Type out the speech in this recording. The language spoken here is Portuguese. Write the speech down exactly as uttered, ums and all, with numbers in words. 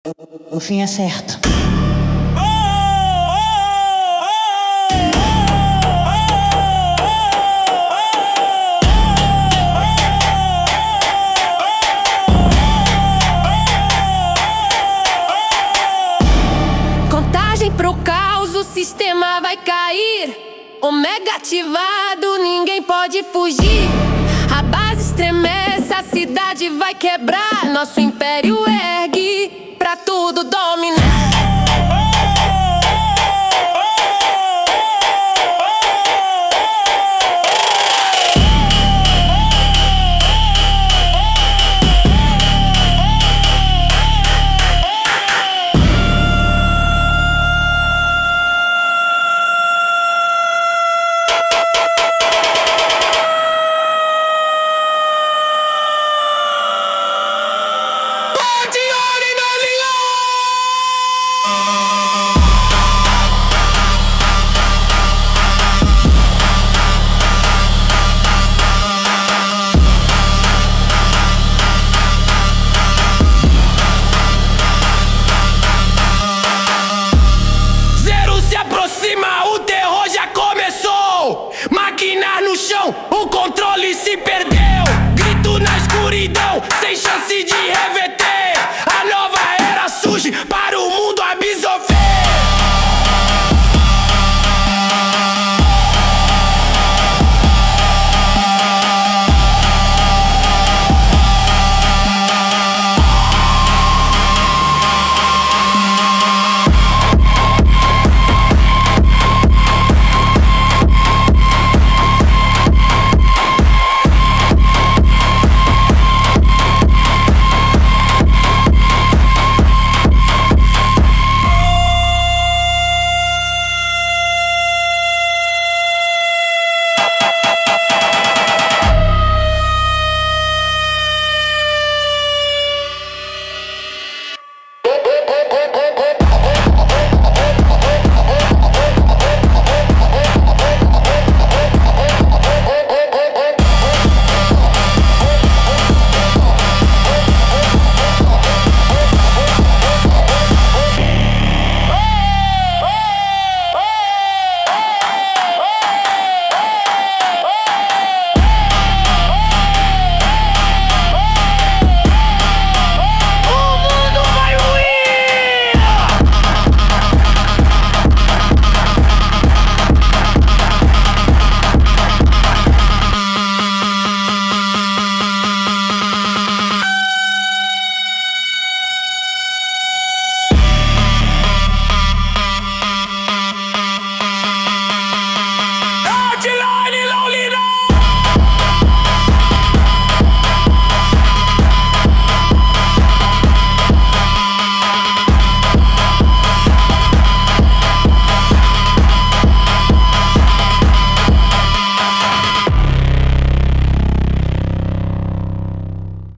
O fim é certo. Contagem pro caos, o sistema vai cair. Omega ativado, ninguém pode fugir. A base estremece, a cidade vai quebrar. Nosso império ergue pra tudo dominar. Máquinas no chão, o controle se perdeu. Grito na escuridão, sem chance de reverter. A nova era surge para o mundo absorver.